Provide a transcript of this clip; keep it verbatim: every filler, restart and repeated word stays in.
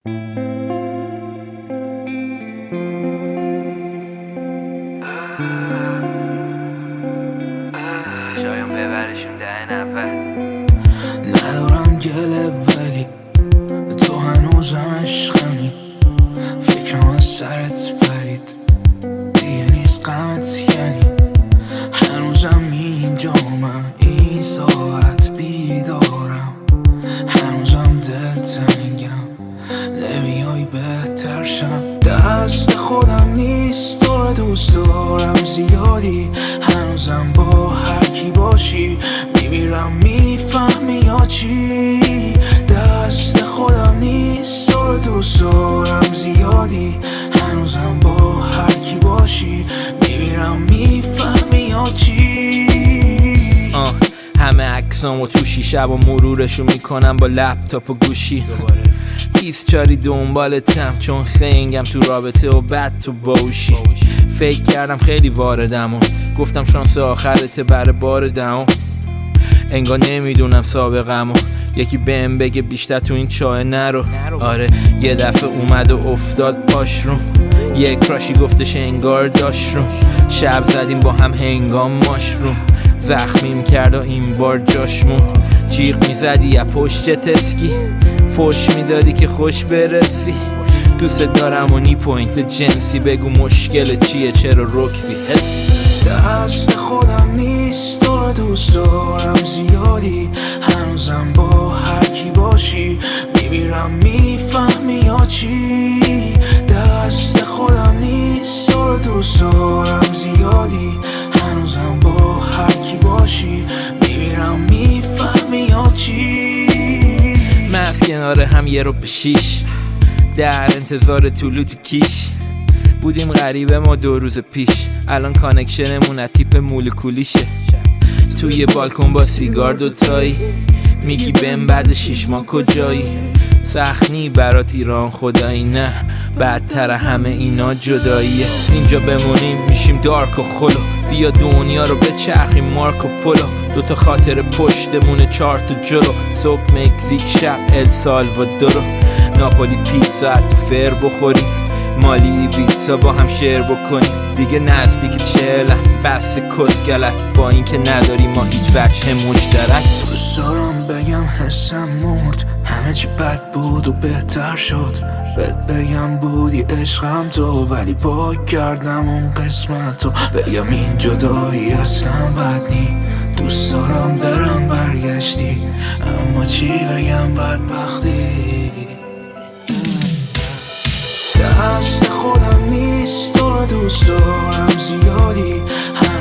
شایم ببرشون ده نفر. ندارم گله ولی تو هنوزم عشقمی، فکرم از سرت پرید دیگه نیست غمت، یعنی هنوزم اینجامم، این ساعت بیدارم، هنوزم دلتنگم، نمیای بهتر شم. دست خودم نیست تو رو دوست دارم زیادی، هنوزم با هر کی باشی میمیرم، میفهمی یا چی؟ دست خودم نیست تو رو دوست دارم زیادی، هنوزم با هر کی باشی میمیرم، میفهمی یا چی؟ آه همه عکسامو تو شیشه و مرورشو میکنم با لپتاپ و گوشی، بیست چاری دنبالتم چون خنگم تو رابطه و بد تو باوشی. فکر کردم خیلی واردم و گفتم شانس آخرته بر بار دهم، انگار نمیدونم سابقم و یکی بهم بگه بیشتر تو این چاه نرو. آره یه دفعه اومد و افتاد پاش رو، یه کراشی گفتش انگار داشت رو، شب زدیم با هم هنگام ماشروم، زخمیم کرد و این بار جاشمون، جیغ میزدی یا پشت تسکی، فوش میدادی که خوش برسی، دوست دارم و نی پوینت جنسی، بگو مشکل چیه چرا رکبی حسی؟ دست خودم نیست تو رو دوست دارم زیادی، هنوزم با هر کی باشی میمیرم، میفهمی یا چی؟ دست خودم نیست تو رو دوست دارم زیادی، هنوزم با هر کی باشی میمیرم، میفهمی یا چی؟ من کنار هم یه رو به شیش در انتظار طلوع تو کیش بودیم، غریبه ما دو روز پیش، الان کانکشنمون از تیپ مولکولیشه، توی بالکن با سیگار دوتایی، میگی بهم بعد شیش ماه کجایی؟ سخنی برات ایران خدایی نه، بدتر همه اینا جداییه، اینجا بمونیم میشیم دارک و خلو، بیا دنیا رو بچرخیم مارک و پولو، دوتا خاطر پشتمونه چار تا جلو، صبح مکزیک شب السالوادورو، ناپولی پیتزا تو فر بخوریم، مالی بیتزا با هم شیر بکنیم، دیگه نزدیک چهلم بس کسگلک، با این که نداری ما هیچ وجه مشترک. دوست دارم بگم حسم مرد، همه چی بد بود و بهتر شد، بهت بگم بودی عشقم تو، ولی پاک کردم اون قسمت رو، بگم این جدایی اصلا بد نی، دوست دارم برم برگشتی، اما چی بگم بدبختی؟ دست خودم نیست تو رو دوست دارم زیادی،